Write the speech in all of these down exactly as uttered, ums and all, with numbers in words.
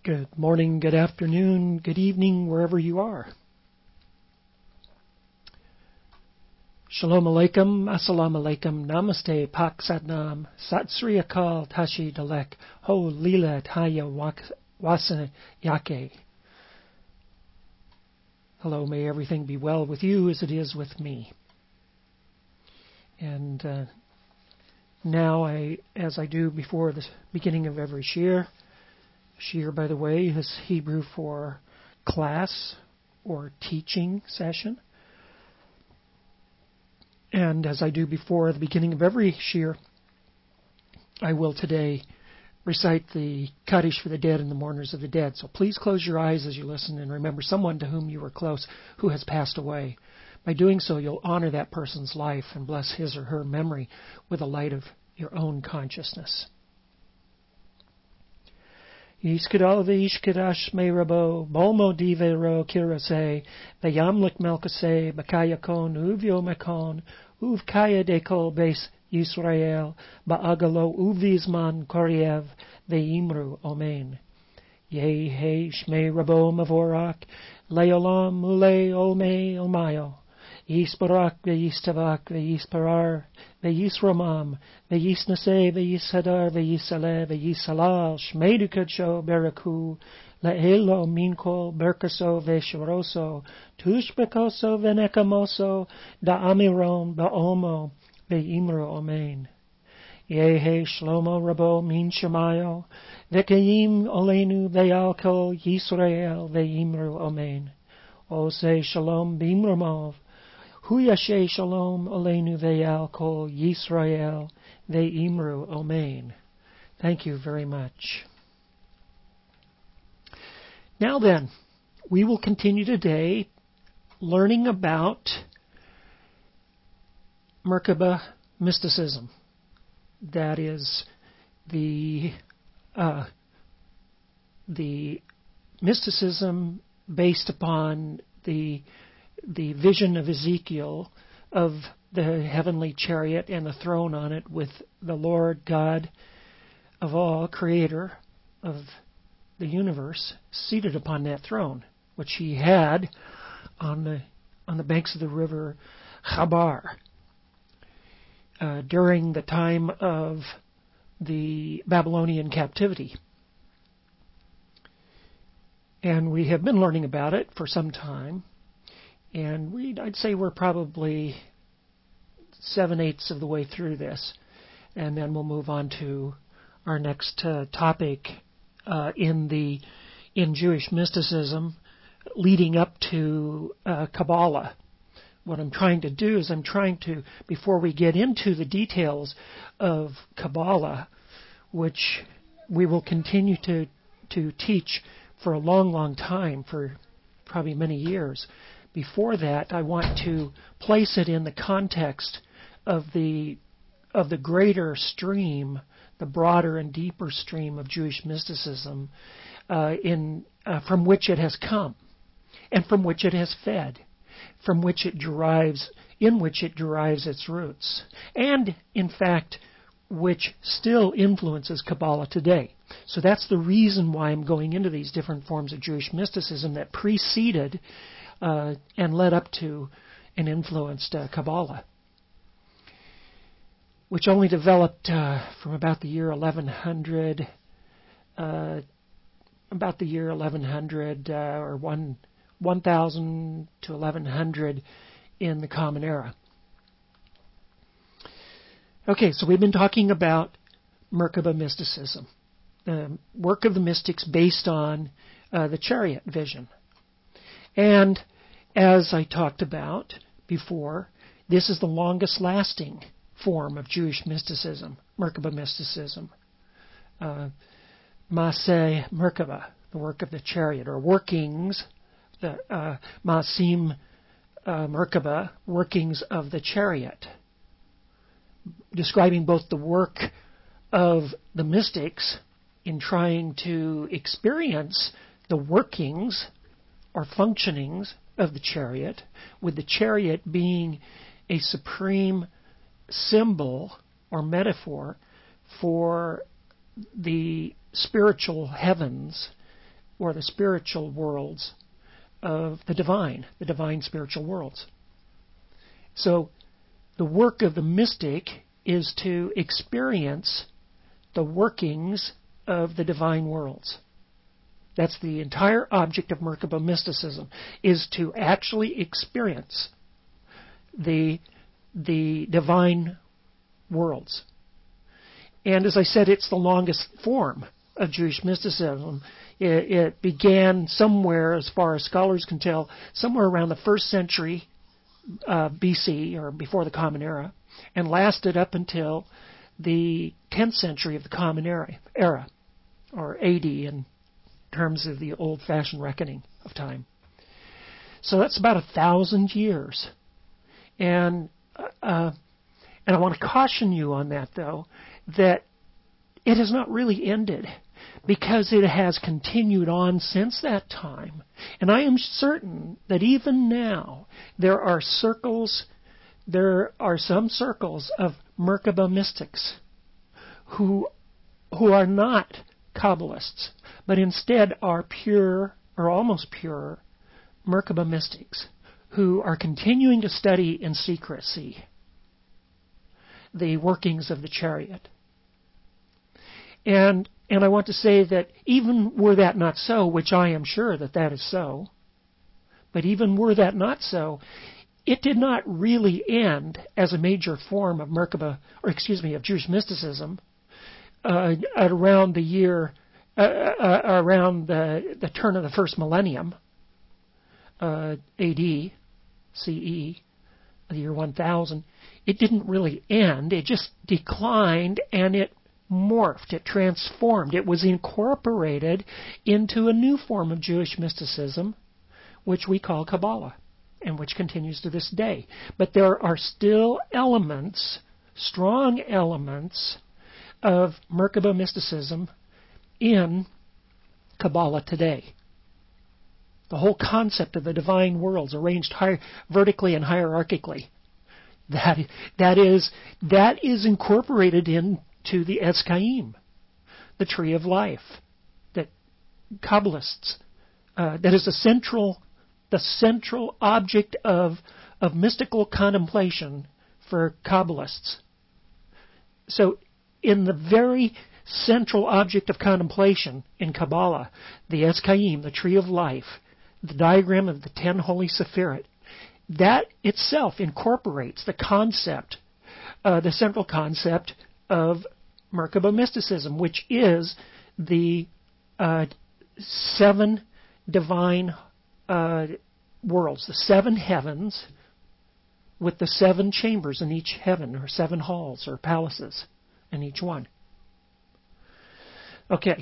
Good morning, good afternoon, good evening, wherever you are. Shalom Alaikum, Assalamu Alaikum, Namaste, Pak Satnam, Sat Sri Akal, Tashi Dalek, Ho Lila Taya Wasana Yake. Hello, may everything be well with you as it is with me. And uh, now, I, as I do before the beginning of every shir, shir, by the way, is Hebrew for class or teaching session. And as I do before the beginning of every shir, I will today recite the Kaddish for the dead and the mourners of the dead. So please close your eyes as you listen and remember someone to whom you were close who has passed away. By doing so, you'll honor that person's life and bless his or her memory with the light of your own consciousness. Yishkadal v'yishkadash me rabo, bolmo divero kirase, v'yamlik melkase, bakayakon, uvyo mekon, uvkaya dekol base Yisrael, ba'agalo uvizman koriev, ve'imru omen. Yeh he shme rabo mavorak, leolam mule olme olmayo. Yisbarak ve'yistavak ve'yisparar ve'yisromam ve'yisnase ve'yishadar ve'yisale ve'yisalal shmeidu kadsho beraku le'elo minko berkaso ve'shoroso tushbekoso ve'nekamoso da'amiron ba'omo ve'imro omen. Yehe shlomo rabo min shemayo ve'kayim olenu ve'alko Yisrael ve'imro omen. Ose shalom b'imromov Hu yashe shalom aleinu ve'al kol Yisrael ve'imru omein. Thank you very much. Now then, we will continue today learning about Merkaba mysticism. That is the uh, the mysticism based upon the the vision of Ezekiel of the heavenly chariot and the throne on it with the Lord God of all, creator of the universe, seated upon that throne, which he had on the on the banks of the river Chabar uh, during the time of the Babylonian captivity. And we have been learning about it for some time. And we, I'd say we're probably seven-eighths of the way through this. And then we'll move on to our next uh, topic uh, in the in Jewish mysticism leading up to uh, Kabbalah. What I'm trying to do is I'm trying to, before we get into the details of Kabbalah, which we will continue to, to teach for a long, long time, for probably many years, before that, I want to place it in the context of the of the greater stream, the broader and deeper stream of Jewish mysticism, uh, in uh, from which it has come, and from which it has fed, from which it derives, in which it derives its roots, and in fact, which still influences Kabbalah today. So that's the reason why I'm going into these different forms of Jewish mysticism that preceded Uh, and led up to and influenced uh, Kabbalah, which only developed uh, from about the year eleven hundred, uh, about the year eleven hundred uh, or one, one thousand to eleven hundred in the Common Era. Okay, so we've been talking about Merkaba mysticism, the work of the mystics based on uh, the chariot vision. And as I talked about before, this is the longest lasting form of Jewish mysticism, Merkaba mysticism. Uh, Maaseh Merkaba, the work of the chariot, or workings, the uh, Maasim uh, Merkaba, workings of the chariot, describing both the work of the mystics in trying to experience the workings or functionings of the chariot, with the chariot being a supreme symbol or metaphor for the spiritual heavens or the spiritual worlds of the divine, the divine spiritual worlds. So the work of the mystic is to experience the workings of the divine worlds. That's the entire object of Merkaba mysticism, is to actually experience the, the divine worlds. And as I said, it's the longest form of Jewish mysticism. It, it began somewhere, as far as scholars can tell, somewhere around the first century uh, B C, or before the Common Era, and lasted up until the tenth century of the Common Era, era or A D in terms of the old-fashioned reckoning of time. So that's about a thousand years. And uh, and I want to caution you on that, though, that it has not really ended, because it has continued on since that time. And I am certain that even now there are circles, there are some circles of Merkaba mystics who who are not Kabbalists, but instead are pure, or almost pure, Merkaba mystics who are continuing to study in secrecy the workings of the chariot. And and I want to say that even were that not so, which I am sure that that is so, but even were that not so, it did not really end as a major form of Merkaba, or excuse me, of Jewish mysticism, uh, at around the year, uh, uh, around the, the turn of the first millennium, uh, A D, C E, the year one thousand. It didn't really end. It just declined, and it morphed, it transformed, it was incorporated into a new form of Jewish mysticism, which we call Kabbalah, and which continues to this day. But there are still elements, strong elements, of Merkaba mysticism in Kabbalah today. The whole concept of the divine worlds arranged hi- vertically and hierarchically, that, that is that is incorporated in to the Etz Chaim, the tree of life, that Kabbalists, uh, that is the central, the central object of of mystical contemplation for Kabbalists. So, in the very central object of contemplation in Kabbalah, the Etz Chaim, the tree of life, the diagram of the ten holy Sephirot, that itself incorporates the concept, uh, the central concept of Merkaba mysticism, which is the uh, seven divine uh, worlds, the seven heavens, with the seven chambers in each heaven, or seven halls or palaces in each one. Okay.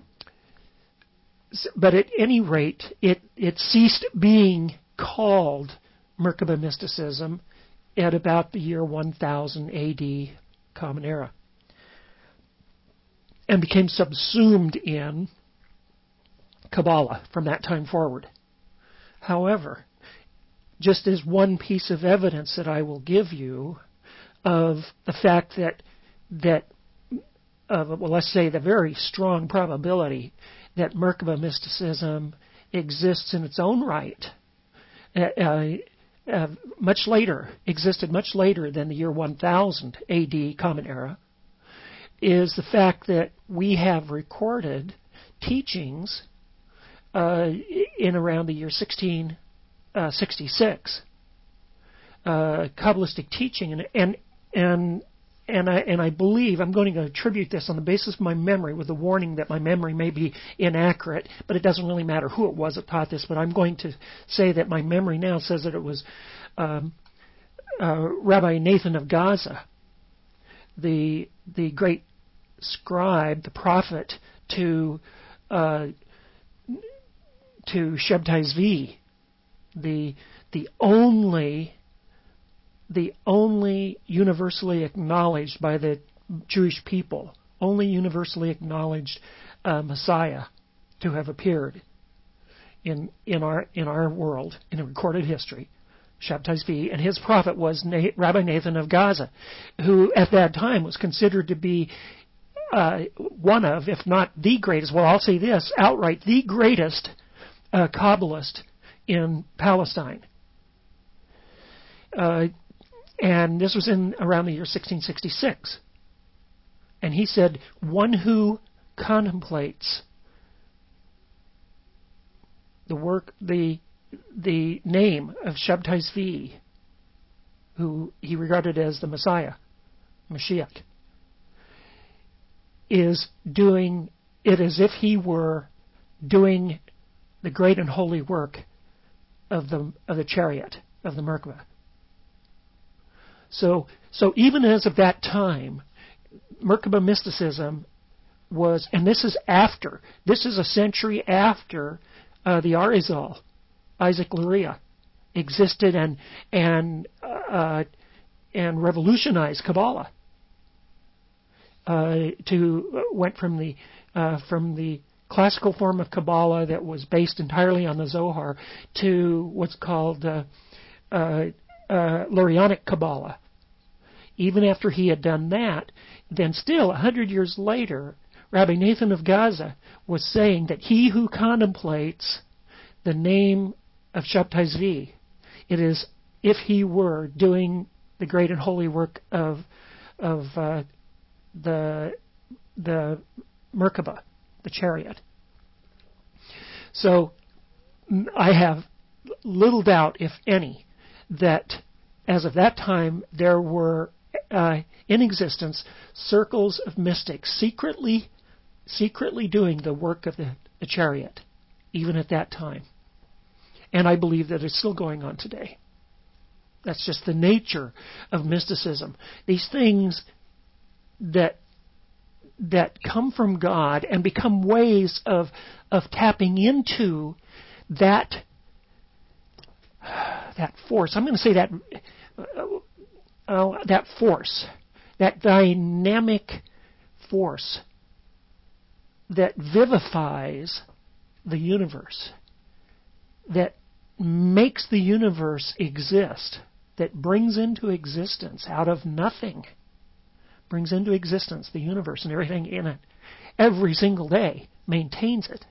But at any rate, it, it ceased being called Merkaba mysticism at about the year one thousand A D, Common Era, and became subsumed in Kabbalah from that time forward. However, just as one piece of evidence that I will give you of the fact that, that of, well, let's say the very strong probability that Merkaba mysticism exists in its own right, uh, uh, much later, existed much later than the year one thousand A D, Common Era, is the fact that we have recorded teachings uh, in around the year sixteen sixty-six, uh, Kabbalistic teaching, and and and and I and I believe I'm going to attribute this on the basis of my memory, with the warning that my memory may be inaccurate, but it doesn't really matter who it was that taught this. But I'm going to say that my memory now says that it was um, uh, Rabbi Nathan of Gaza, the the great scribe, the prophet to uh, to Shabtai Zvi, the the only the only universally acknowledged by the Jewish people, only universally acknowledged uh, Messiah to have appeared in in our in our world in recorded history, Shabtai Zvi, and his prophet was Na- Rabbi Nathan of Gaza, who at that time was considered to be uh, one of, if not the greatest, well, I'll say this outright, the greatest uh, Kabbalist in Palestine. Uh, and this was in around the year sixteen sixty-six. And he said, one who contemplates the work, the the name of Shabtai Zvi, who he regarded as the Messiah, Mashiach, is doing it as if he were doing the great and holy work of the of the chariot, of the Merkabah. So, so even as of that time, Merkabah mysticism was, and this is after, this is a century after uh, the Arizal, Isaac Luria, existed and and uh, and revolutionized Kabbalah. Uh, to went from the uh, from the classical form of Kabbalah that was based entirely on the Zohar to what's called uh, uh, uh, Lurianic Kabbalah. Even after he had done that, then still a hundred years later, Rabbi Nathan of Gaza was saying that he who contemplates the name of Shabtai Zvi, it is if he were doing the great and holy work of of uh, the the Merkabah, the chariot. So I have little doubt, if any, that as of that time there were uh, in existence circles of mystics secretly secretly doing the work of the, the chariot, even at that time. And I believe that it's still going on today. That's just the nature of mysticism. These things that that come from God and become ways of of tapping into that that force. I'm going to say that uh, uh, that force, that dynamic force that vivifies the universe, that makes the universe exist, that brings into existence out of nothing, brings into existence the universe and everything in it, every single day, maintains it.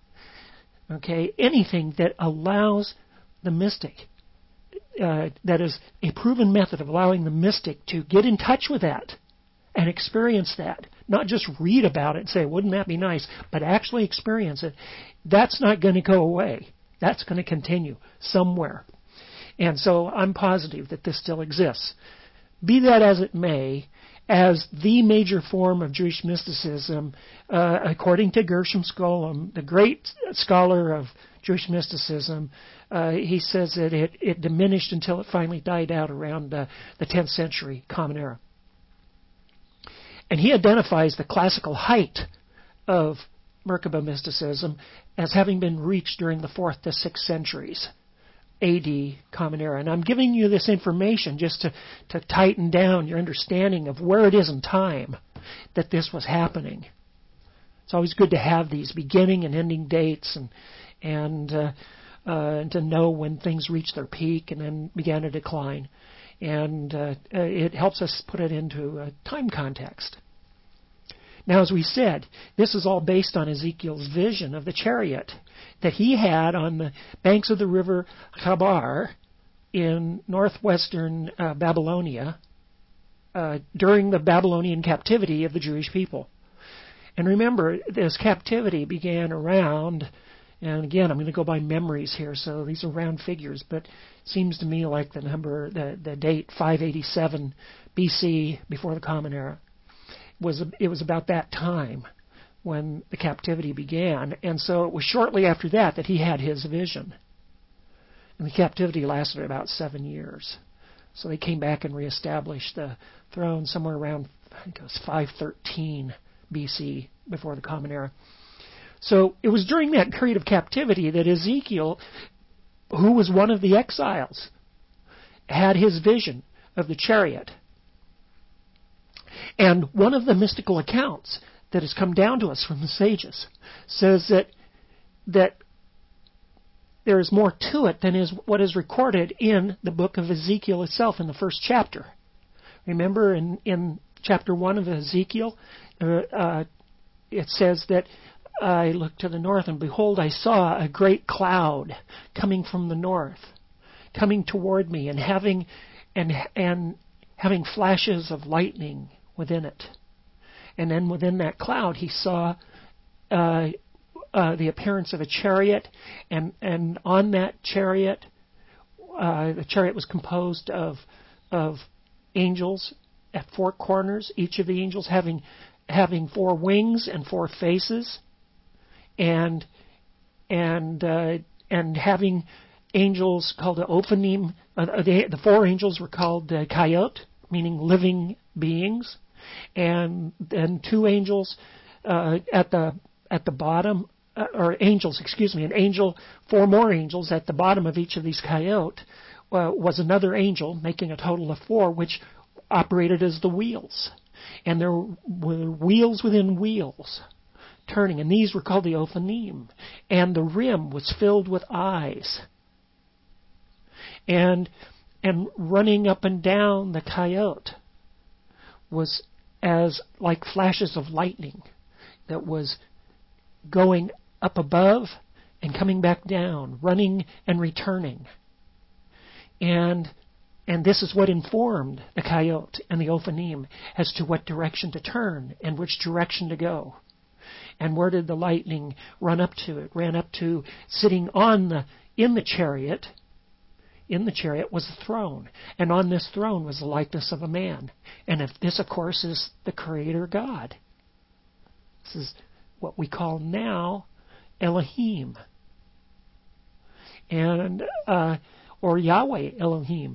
Okay, anything that allows the mystic, uh, that is a proven method of allowing the mystic to get in touch with that and experience that, not just read about it and say, wouldn't that be nice, but actually experience it, that's not going to go away. That's going to continue somewhere. And so I'm positive that this still exists. Be that as it may, as the major form of Jewish mysticism, uh, according to Gershom Scholem, the great scholar of Jewish mysticism, uh, he says that it, it diminished until it finally died out around uh, the tenth century Common Era. And he identifies the classical height of Merkabah mysticism as having been reached during the fourth to sixth centuries A D Common Era. And I'm giving you this information just to, to tighten down your understanding of where it is in time that this was happening. It's always good to have these beginning and ending dates and and, uh, uh, and to know when things reached their peak and then began to decline. And uh, it helps us put it into a time context. Now, as we said, this is all based on Ezekiel's vision of the chariot that he had on the banks of the river Chabar in northwestern uh, Babylonia uh, during the Babylonian captivity of the Jewish people. And remember, this captivity began around, and again, I'm going to go by memories here, so these are round figures, but it seems to me like the number, the, the date five eighty-seven B C, before the Common Era. Was it was about that time when the captivity began, and so it was shortly after that that he had his vision. And the captivity lasted about seven years. So they came back and reestablished the throne somewhere around, I think it was five thirteen B C, before the Common Era. So it was during that period of captivity that Ezekiel, who was one of the exiles, had his vision of the chariot. And one of the mystical accounts that has come down to us from the sages says that that there is more to it than is what is recorded in the book of Ezekiel itself in the first chapter. Remember in, in chapter one of Ezekiel, uh, uh, it says that I looked to the north, and behold, I saw a great cloud coming from the north, coming toward me, and having and and having flashes of lightning within it. And then within that cloud, he saw uh, uh, the appearance of a chariot, and and on that chariot, uh, the chariot was composed of of angels at four corners, each of the angels having having four wings and four faces, and and uh, and having angels called the Ophanim. Uh, the, the four angels were called the Kayot, meaning living beings, and then two angels uh, at the at the bottom, uh, or angels, excuse me, an angel, four more angels at the bottom of each of these Kayot uh, was another angel, making a total of four, which operated as the wheels. And there were wheels within wheels turning, and these were called the Ophanim. And the rim was filled with eyes. And and running up and down the Kayot was as like flashes of lightning that was going up above and coming back down, running and returning. And And this is what informed the Kayot and the Ophanim as to what direction to turn and which direction to go. And where did the lightning run up to? It ran up to sitting on the in the chariot. In the chariot was the throne, and on this throne was the likeness of a man. And if this, of course, is the Creator God. This is what we call now Elohim, and uh, or Yahweh Elohim.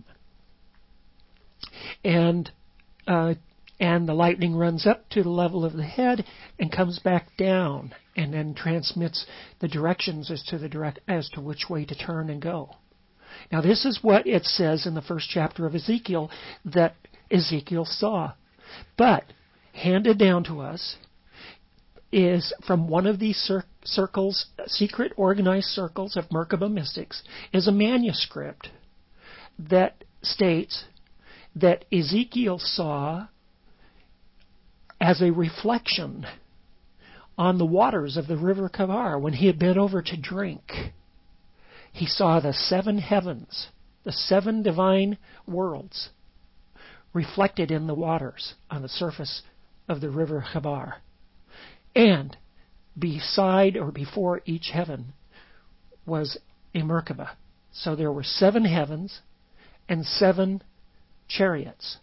And uh, and the lightning runs up to the level of the head and comes back down, and then transmits the directions as to the direct as to which way to turn and go. Now, this is what it says in the first chapter of Ezekiel that Ezekiel saw, but handed down to us is from one of these cir- circles, secret organized circles of Merkabah mystics, is a manuscript that states that Ezekiel saw as a reflection on the waters of the river Kavar when he had been over to drink. He saw the seven heavens, the seven divine worlds, reflected in the waters on the surface of the river Kavar. And beside or before each heaven was a Merkabah. So there were seven heavens and seven chariots.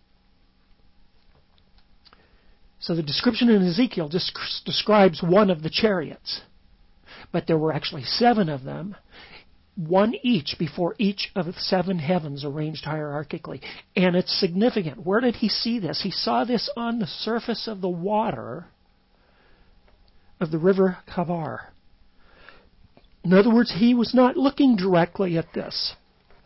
So the description in Ezekiel just describes one of the chariots, but there were actually seven of them, one each before each of the seven heavens arranged hierarchically. And it's significant. Where did he see this? He saw this on the surface of the water of the river Kavar. In other words, he was not looking directly at this.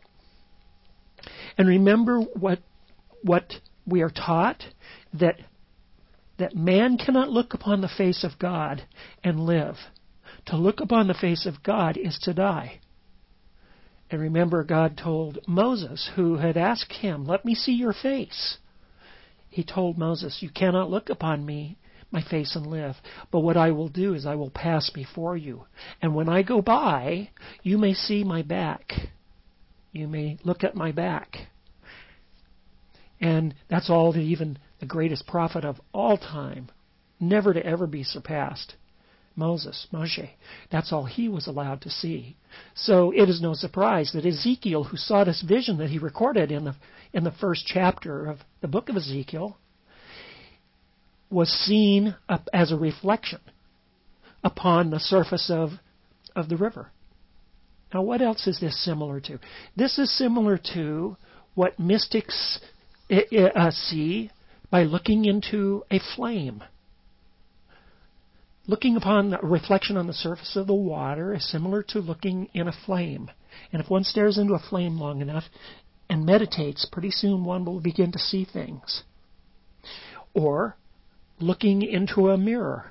And remember what what we are taught, that that man cannot look upon the face of God and live. To look upon the face of God is to die. And remember, God told Moses, who had asked him, "Let me see your face." He told Moses, "You cannot look upon me, my face, and live. But what I will do is I will pass before you. And when I go by, you may see my back. You may look at my back." And that's all that even the greatest prophet of all time, never to ever be surpassed, Moses, Moshe, that's all he was allowed to see. So it is no surprise that Ezekiel, who saw this vision that he recorded in the in the first chapter of the book of Ezekiel, was seen up as a reflection upon the surface of of the river. Now, what else is this similar to? This is similar to what mystics uh, see by looking into a flame. Looking upon a reflection on the surface of the water is similar to looking in a flame. And if one stares into a flame long enough and meditates, pretty soon one will begin to see things. Or looking into a mirror.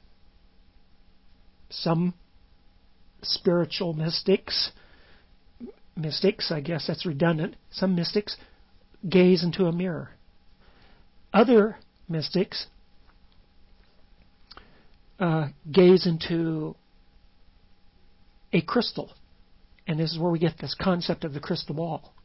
Some spiritual mystics, mystics, I guess that's redundant, some mystics gaze into a mirror. Other mystics uh, gaze into a crystal. And this is where we get this concept of the crystal ball.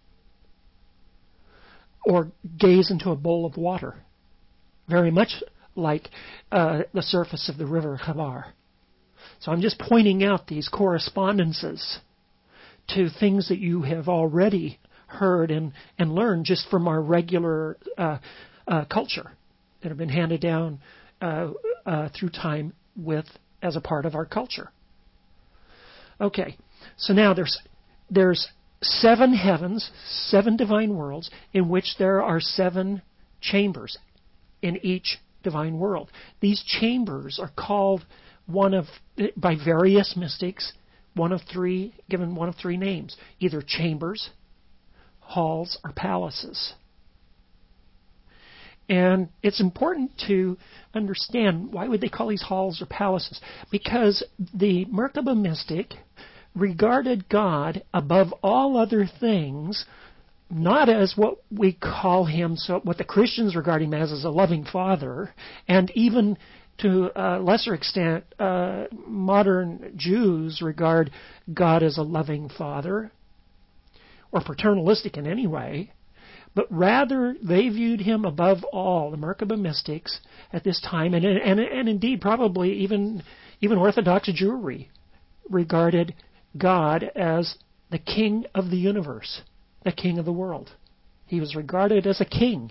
Or gaze into a bowl of water. Very much like uh, the surface of the river Chabar. So I'm just pointing out these correspondences to things that you have already heard and, and learned just from our regular uh, uh, culture that have been handed down uh, uh, through time with as a part of our culture. Okay, so now there's there's seven heavens, seven divine worlds, in which there are seven chambers in each divine world. These chambers are called one of by various mystics one of three given one of three names, either chambers, halls, or palaces. And it's important to understand why would they call these halls or palaces? Because the Merkaba mystic regarded God above all other things, not as what we call him, so what the Christians regard him as, as a loving father, and even to a lesser extent, uh, modern Jews regard God as a loving father, or paternalistic in any way, but rather they viewed him above all, the Merkaba mystics at this time, and, and, and indeed probably even, even Orthodox Jewry regarded God as the king of the universe, the king of the world. He was regarded as a king.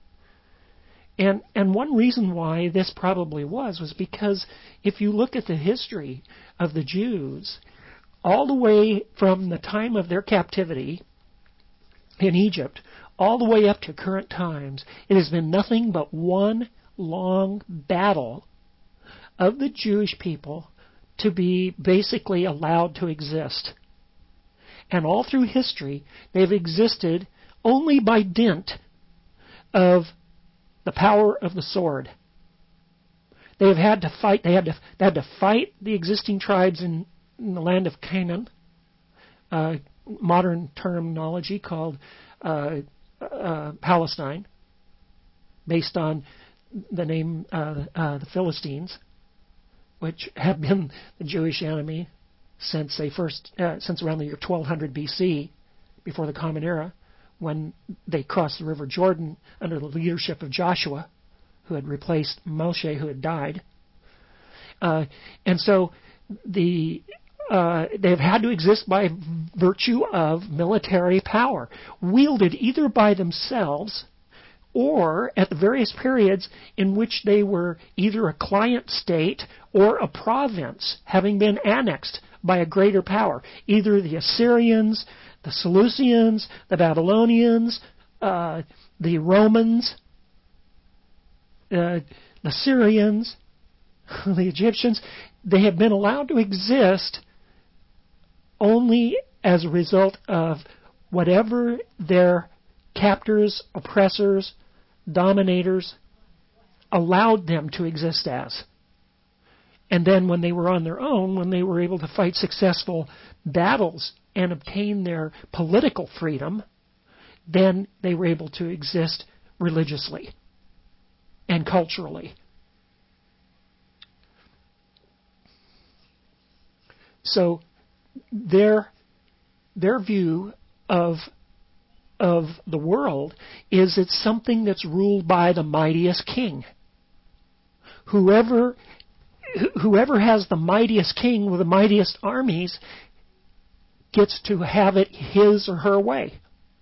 And and one reason why this probably was, was because if you look at the history of the Jews, all the way from the time of their captivity in Egypt, all the way up to current times, it has been nothing but one long battle of the Jewish people to be basically allowed to exist. And all through history, they've existed only by dint of the power of the sword. They have had to fight. They had to. They had to fight the existing tribes in, in the land of Canaan. Uh, modern terminology called uh, uh, Palestine, based on the name uh, uh, the Philistines, which have been the Jewish enemy since they first, uh, since around the year twelve hundred B C, before the Common Era, when they crossed the River Jordan under the leadership of Joshua, who had replaced Moshe, who had died. Uh, and so the uh, they've had to exist by virtue of military power, wielded either by themselves or at the various periods in which they were either a client state or a province, having been annexed by a greater power, either the Assyrians, the Seleucians, the Babylonians, uh, the Romans, uh, the Syrians, the Egyptians. They have been allowed to exist only as a result of whatever their captors, oppressors, dominators allowed them to exist as. And then when they were on their own, when they were able to fight successful battles and obtain their political freedom, then they were able to exist religiously and culturally. So their their view of of the world is it's something that's ruled by the mightiest king. Whoever whoever has the mightiest king with the mightiest armies gets to have it his or her way.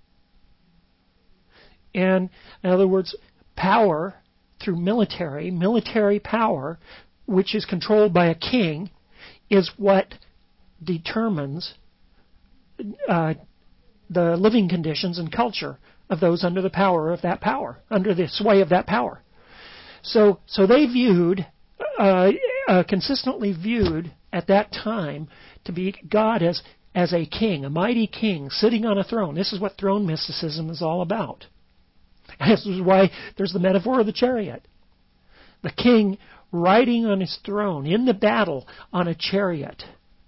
And in other words, power through military, military power, which is controlled by a king, is what determines uh, the living conditions and culture of those under the power of that power, under the sway of that power. So, so they viewed, uh, uh, consistently viewed at that time to be God as as a king, a mighty king sitting on a throne. This is what throne mysticism is all about. This is why there's the metaphor of the chariot. The king riding on his throne in the battle on a chariot,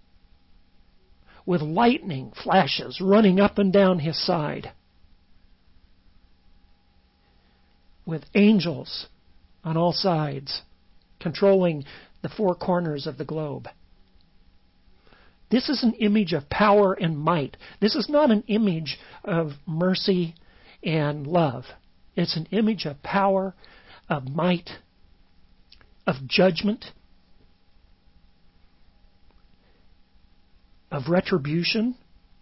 with lightning flashes running up and down his side, with angels on all sides controlling the four corners of the globe. This is an image of power and might. This is not an image of mercy and love. It's an image of power, of might, of judgment, of retribution.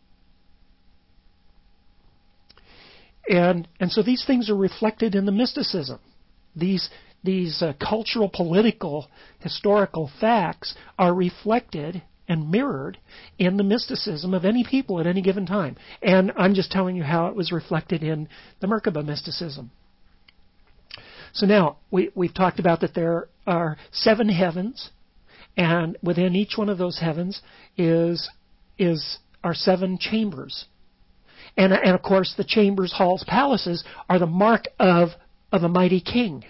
And, and so these things are reflected in the mysticism. These, these uh, cultural, political, historical facts are reflected and mirrored in the mysticism of any people at any given time. And I'm just telling you how it was reflected in the Merkaba mysticism. So now, we, we've talked about that there are seven heavens, and within each one of those heavens is, is are seven chambers. And, and of course, the chambers, halls, palaces are the mark of, of a mighty king.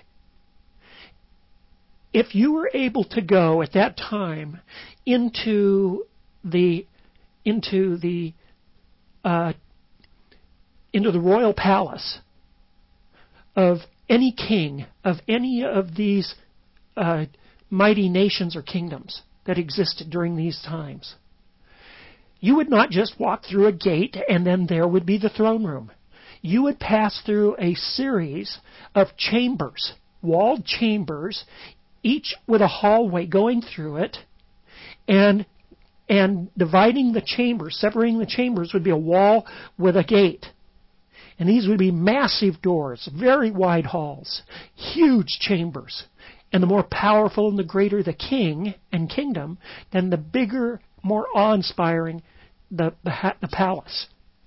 If you were able to go at that time into the into the uh, into the royal palace of any king of any of these uh, mighty nations or kingdoms that existed during these times, you would not just walk through a gate and then there would be the throne room. You would pass through a series of chambers, walled chambers, each with a hallway going through it, and and dividing the chambers, separating the chambers would be a wall with a gate. And these would be massive doors, very wide halls, huge chambers. And the more powerful and the greater the king and kingdom, then the bigger, more awe-inspiring the, the, the palace.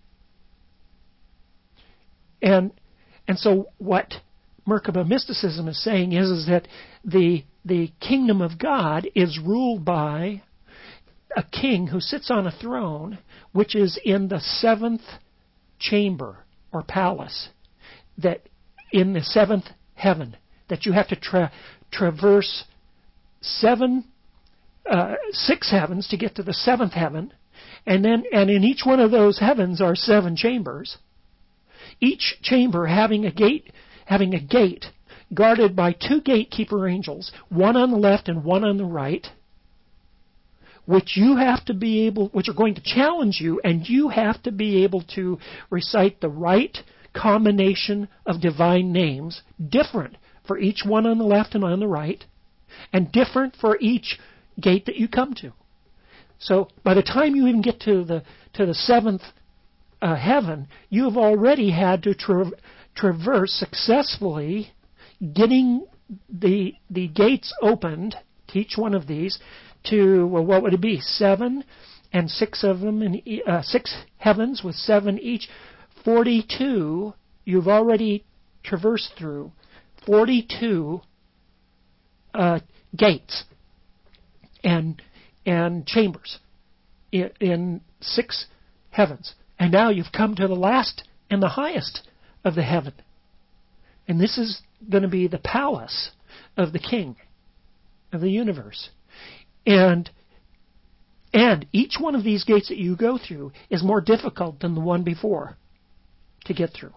And and so what Merkaba mysticism is saying is, is that the the kingdom of God is ruled by a king who sits on a throne, which is in the seventh chamber or palace, that in the seventh heaven, that you have to tra- traverse seven, uh, six heavens to get to the seventh heaven, and then and in each one of those heavens are seven chambers, each chamber having a gate. having a gate guarded by two gatekeeper angels, one on the left and one on the right, which you have to be able, which are going to challenge you, and you have to be able to recite the right combination of divine names, different for each one on the left and on the right, and different for each gate that you come to. So by the time you even get to the to the seventh uh, heaven, you have already had to tra- traverse successfully, getting the the gates opened to each one of these to, well, what would it be? Seven, and six of them in uh, six heavens with seven each. Forty-two. You've already traversed through forty-two uh, gates and and chambers in, in six heavens, and now you've come to the last and the highest of the heaven. And this is going to be the palace of the king of the universe. And and each one of these gates that you go through is more difficult than the one before to get through.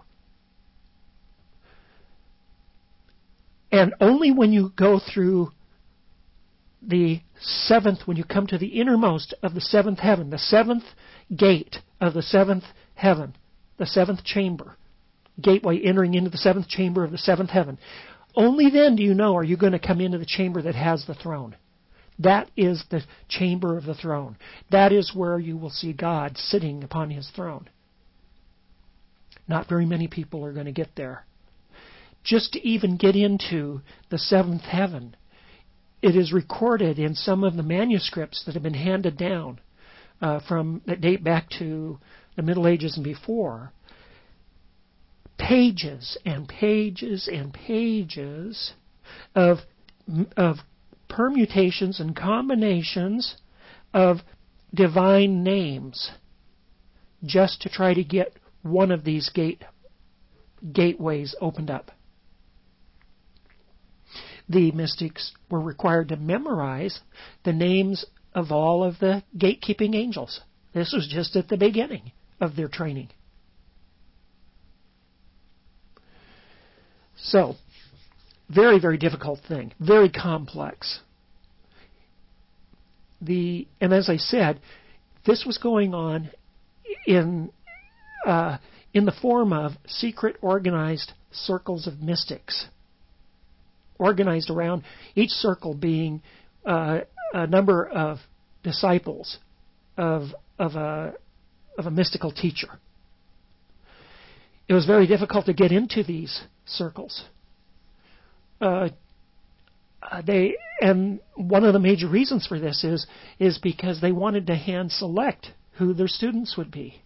And only when you go through the seventh, when you come to the innermost of the seventh heaven, the seventh gate of the seventh heaven, the seventh chamber, gateway entering into the seventh chamber of the seventh heaven. Only then do you know, are you going to come into the chamber that has the throne. That is the chamber of the throne. That is where you will see God sitting upon his throne. Not very many people are going to get there. Just to even get into the seventh heaven, it is recorded in some of the manuscripts that have been handed down uh, from that date back to the Middle Ages and before. Pages and pages and pages of of permutations and combinations of divine names just to try to get one of these gate gateways opened up. The mystics were required to memorize the names of all of the gatekeeping angels. This was just at the beginning of their training. So, very, very difficult thing. Very complex. the and as I said, this was going on in uh, in the form of secret organized circles of mystics, organized around each circle being uh, a number of disciples of of a of a mystical teacher. It was very difficult to get into these circles. Uh, they and one of the major reasons for this is is because they wanted to hand select who their students would be.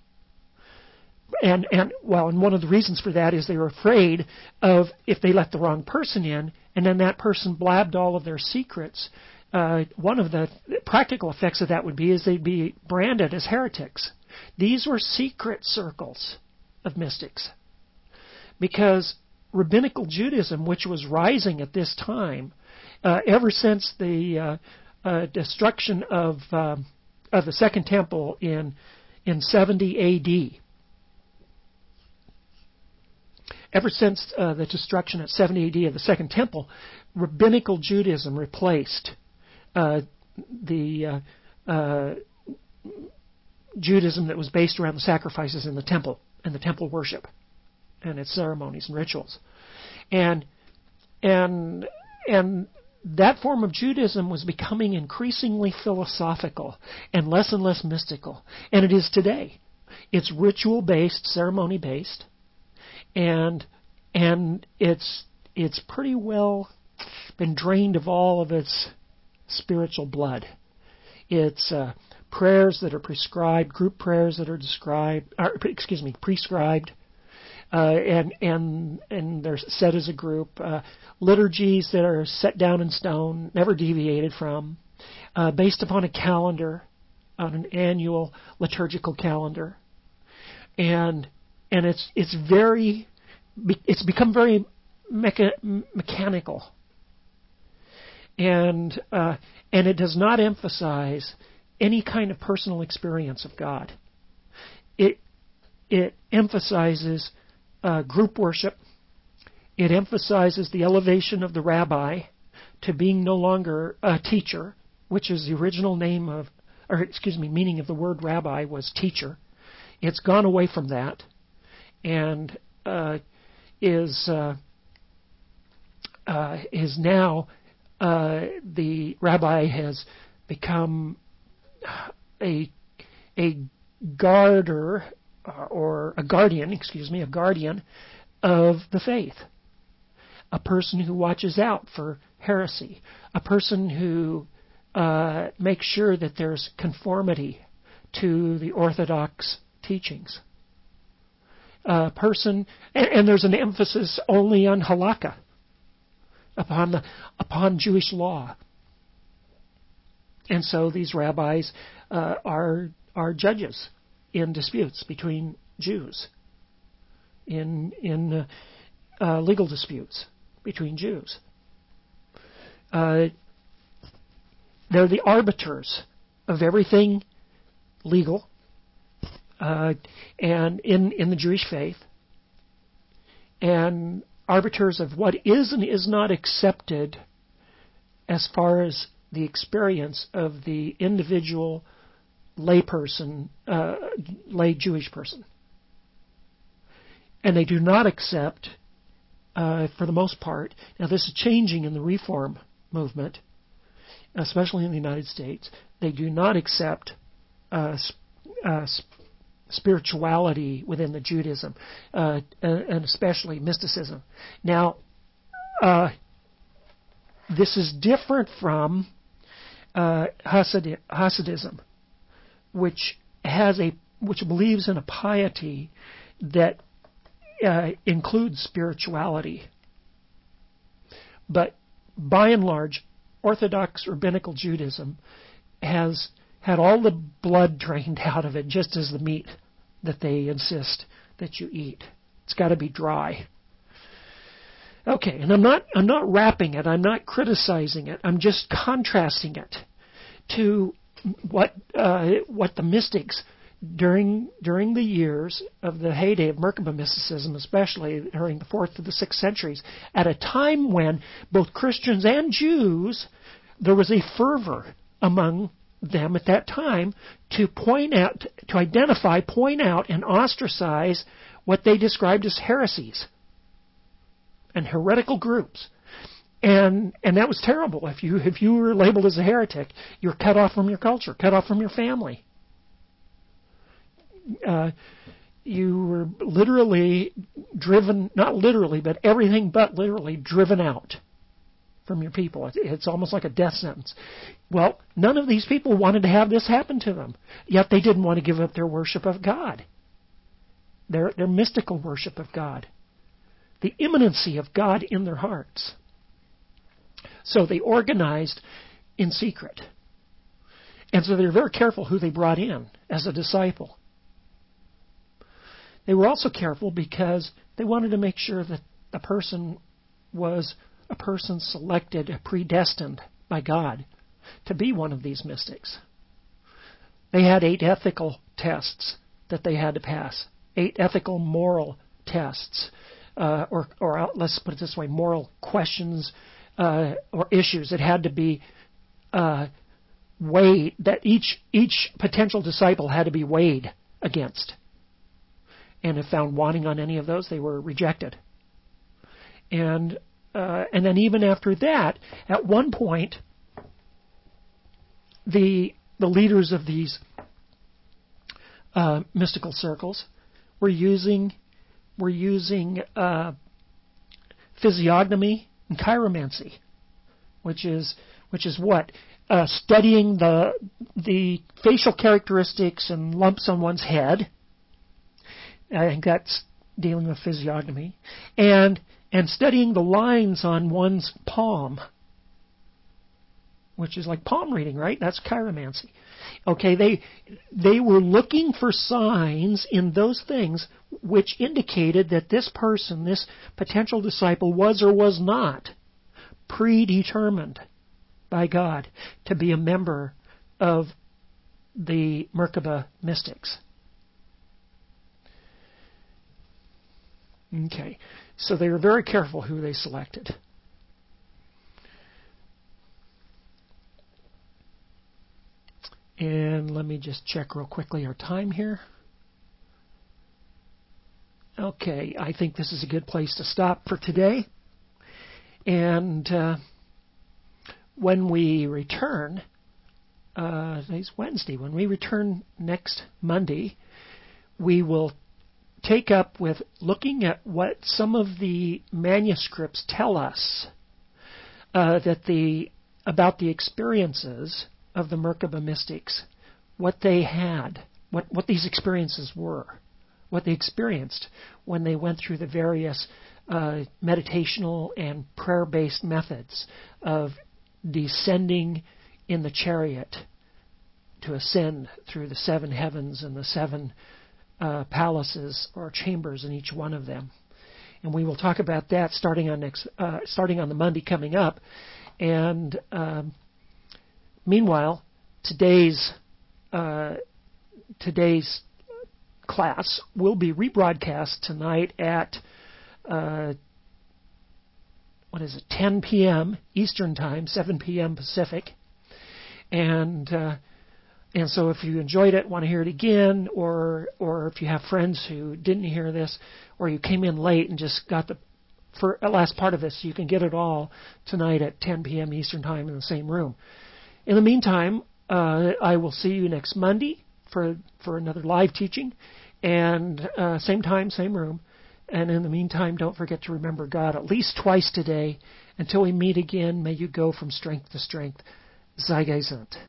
And and well, and one of the reasons for that is they were afraid of if they let the wrong person in, and then that person blabbed all of their secrets. Uh, one of the practical effects of that would be is they'd be branded as heretics. These were secret circles of mystics, because rabbinical Judaism, which was rising at this time, uh, ever since the uh, uh, destruction of uh, of the Second Temple in in seventy A D, ever since uh, the destruction at seventy A D of the Second Temple, rabbinical Judaism replaced uh, the uh, uh, Judaism that was based around the sacrifices in the temple and the temple worship and its ceremonies and rituals. And and and that form of Judaism was becoming increasingly philosophical and less and less mystical. And it is today. It's ritual-based, ceremony-based, and and it's it's pretty well been drained of all of its spiritual blood. It's uh, prayers that are prescribed, group prayers that are described, or, excuse me, prescribed, uh, and and and they're said as a group. Uh, liturgies that are set down in stone, never deviated from, uh, based upon a calendar, on an annual liturgical calendar, and and it's it's very, it's become very mecha- mechanical, and uh, and it does not emphasize any kind of personal experience of God. It it emphasizes uh, group worship. It emphasizes the elevation of the rabbi to being no longer a teacher, which is the original name of, or excuse me, meaning of the word rabbi was teacher. It's gone away from that, and uh, is uh, uh, is now uh, the rabbi has become a a guarder uh, or a guardian, excuse me, a guardian of the faith, a person who watches out for heresy, a person who uh, makes sure that there's conformity to the Orthodox teachings. A person, and, and there's an emphasis only on halakha, upon the upon Jewish law. And so these rabbis uh, are are judges in disputes between Jews, in in uh, uh, legal disputes between Jews. Uh, they're the arbiters of everything legal uh, and in in the Jewish faith, and arbiters of what is and is not accepted as far as the experience of the individual layperson, uh, lay Jewish person. And they do not accept, uh, for the most part, now this is changing in the Reform movement, especially in the United States, they do not accept uh, uh, spirituality within the Judaism, uh, and especially mysticism. Now, uh, this is different from uh, Hasid- Hasidism, which has a which believes in a piety that uh, includes spirituality. But by and large, Orthodox rabbinical Judaism has had all the blood drained out of it, just as the meat that they insist that you eat. It's got to be dry. Okay, and I'm not I'm not wrapping it. I'm not criticizing it. I'm just contrasting it to what uh, what the mystics during during the years of the heyday of Merkaba mysticism, especially during the fourth to the sixth centuries, at a time when both Christians and Jews, there was a fervor among them at that time to point out, to identify, point out, and ostracize what they described as heresies and heretical groups. And and that was terrible. If you if you were labeled as a heretic, you're cut off from your culture, cut off from your family. Uh, you were literally driven, not literally, but everything but literally driven out from your people. It's, it's almost like a death sentence. Well, none of these people wanted to have this happen to them, yet they didn't want to give up their worship of God, their their mystical worship of God, the immanency of God in their hearts. So they organized in secret. And so they were very careful who they brought in as a disciple. They were also careful because they wanted to make sure that the person was a person selected, predestined by God to be one of these mystics. They had eight ethical tests that they had to pass, eight ethical moral tests, uh, or, or let's put it this way, moral questions uh, or issues that had to be uh, weighed, that each each potential disciple had to be weighed against. And if found wanting on any of those, they were rejected. And uh, and then even after that, at one point, the the leaders of these uh, mystical circles were using were using uh, physiognomy and chiromancy, which is which is what uh, studying the the facial characteristics and lumps on one's head. I think that's dealing with physiognomy, and and studying the lines on one's palm, which is like palm reading, right? That's chiromancy. Okay, they they were looking for signs in those things which indicated that this person, this potential disciple, was or was not predetermined by God to be a member of the Merkaba mystics. Okay, so they were very careful who they selected. And let me just check real quickly our time here. Okay, I think this is a good place to stop for today. And uh, when we return, uh, today's Wednesday, when we return next Monday, we will take up with looking at what some of the manuscripts tell us uh, that the about the experiences of the Merkaba mystics, what they had, what, what these experiences were, what they experienced when they went through the various uh, meditational and prayer-based methods of descending in the chariot to ascend through the seven heavens and the seven uh, palaces or chambers in each one of them. And we will talk about that starting on next, uh, starting on the Monday coming up. And um, meanwhile, today's uh, today's class will be rebroadcast tonight at uh, what is it, ten p.m. Eastern Time, seven p.m. Pacific, and uh, and so if you enjoyed it, want to hear it again, or or if you have friends who didn't hear this, or you came in late and just got the for last part of this, you can get it all tonight at ten p.m. Eastern Time in the same room. In the meantime, uh, I will see you next Monday for for another live teaching, and uh, same time, same room. And in the meantime, don't forget to remember God at least twice today. Until we meet again, may you go from strength to strength. Sei gesund.